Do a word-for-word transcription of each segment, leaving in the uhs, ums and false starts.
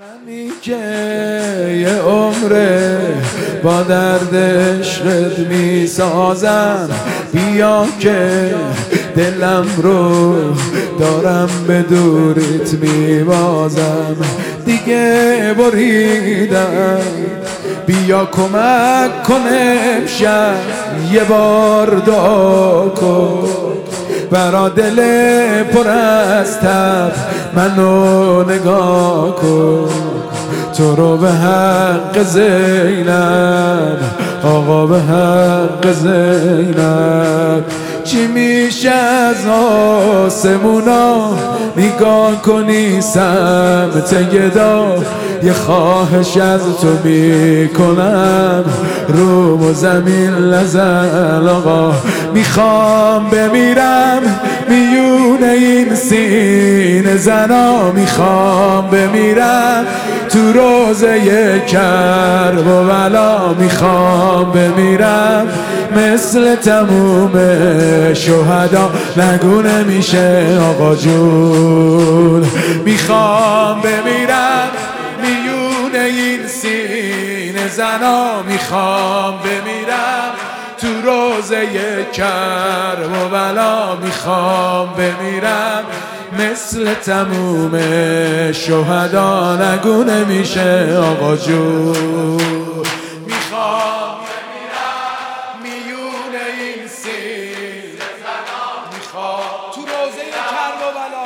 منی که یه عمره با درد عشقت می سازم، بیا که دلم رو دارم به دورت می بازم. دیگه بریدم، بیا کمک کنم امشب یه بار دعا کن برا دل پر از تب منو نگاه کن. تو رو به حق زینب آقا، به حق زینب چی میشه از آسمونا نگاه کنی سمت گدا. یه خواهش از تو میکنم روم و زمین لزل آقا، میخوام بمیرم میونه این سینه زنا، میخوام بمیرم تو روزه کرب و بلا، میخوام بمیرم مثل تموم شهدا. نگو نمیشه آقا جون، میخوام بمیرم میونه این سینه زنا، میخوام بمیرم تو روزه کرب و بلا، میخوام بمیرم مثل تموم شهدا. نگو نمیشه آقا جون، میخوام بمیرم میونه این سینه زنا، میخوام تو روزه کرب و بلا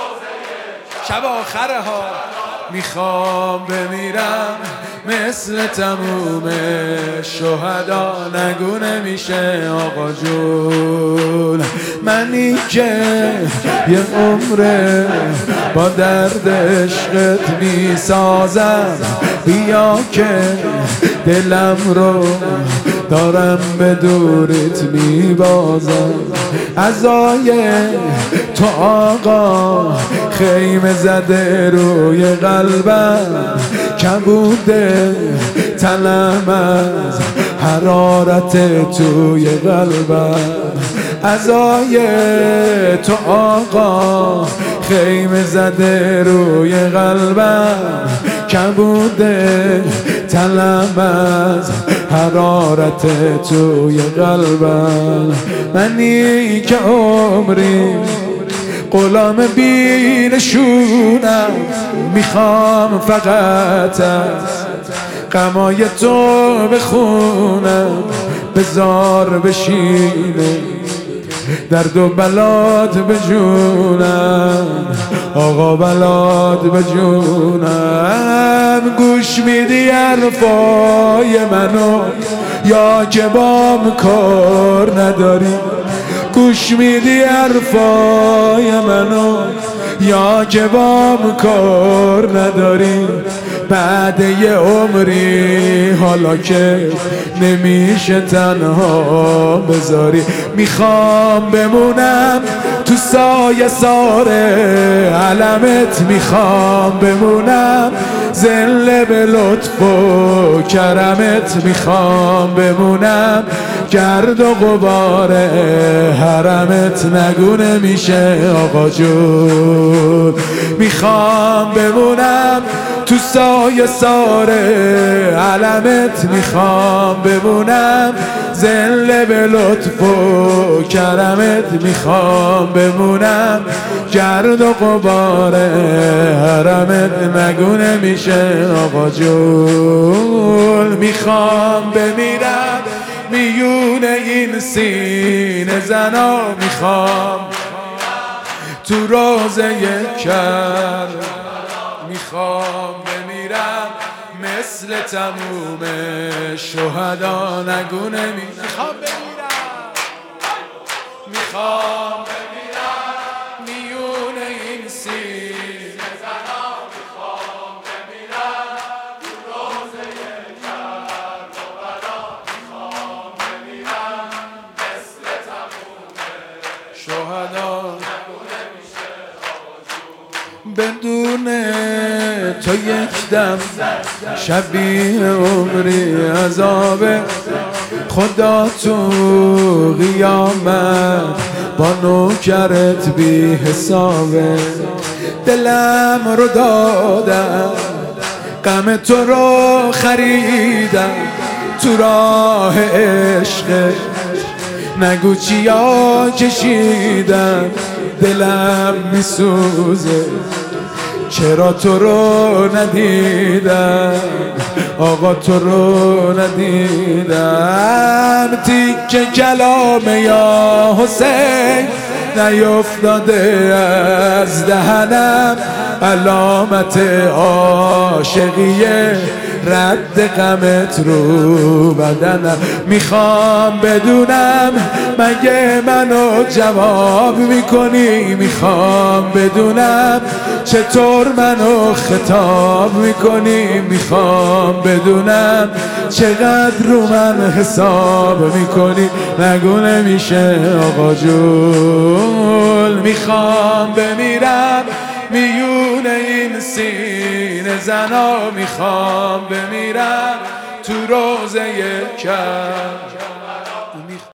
شب آخره ها، میخوام بمیرم مثل تموم شهدا. نگو نمیشه آقا جون، منی که یه عمره با درد عشقت میسازم، بیا که دلم رو دارم به دورت میبازم. عزای تو آقا خیمه زده روی قلبم، کبوده تنم از حرارت توی قلبم. عزای تو آقا خیمه زده روی قلبم، کبوده تنم از حرارت توی قلبم. منی که عمری غلام بینشونم، میخوام فقط از غمای تو بخونم، بزار بشینه درد و بلاد به جونم آقا، بلاد به جونم. گوش میدی حرفای منو یا که بام کار نداری؟ گوش میدی حرفای منو یا که بام کار نداری؟ بعد یه عمری حالا که نمیشه تنها بذاری، میخوام بمونم تو سایه سار علمت، میخوام بمونم ذل به لطف و کرمت، میخوام بمونم گرد و غبار حرمت. نگو نمیشه آقا جون، میخوام بمونم تو سایه سار علمت، میخوام بمونم ذل به لطف و کرمت، میخوام بمونم گرد و غبار حرمت. نگو نمیشه آقا جون، میخوام بمیرم میونه این سینه زنا، میخوام تو روزه کرب، میخوام بمیرم مثل تموم شهدا. نگو نمیشه میخوام بمیرم، میخوام بمیرم میونه این سینه زنا، میخوام بمیرم تو روزه کرب و بلا، میخوام بمیرم مثل تموم شهدا. بدون تو یک دم شبیه عمری عذاب خدا، تو قیامت با نوکرت بی حسابه. دلم رو دادم غم تو رو خریدم تو راه عشق، نگو چیا کشیدم دلم میسوزه، چرا تو رو ندیدم آقا تو رو ندیدم. تیکه کلام یا حسین نیفتاده از دهنم، علامت عاشقیه رد غمت رو بدنم. میخوام بدونم مگه منو جواب میکنی، میخوام بدونم چطور منو خطاب میکنی، میخوام بدونم چقدر رو من حساب میکنی. نگو نمیشه آقا جون، میخوام بمیرم میون این سینه زنا، میخوام بمیرم تو روزه کم.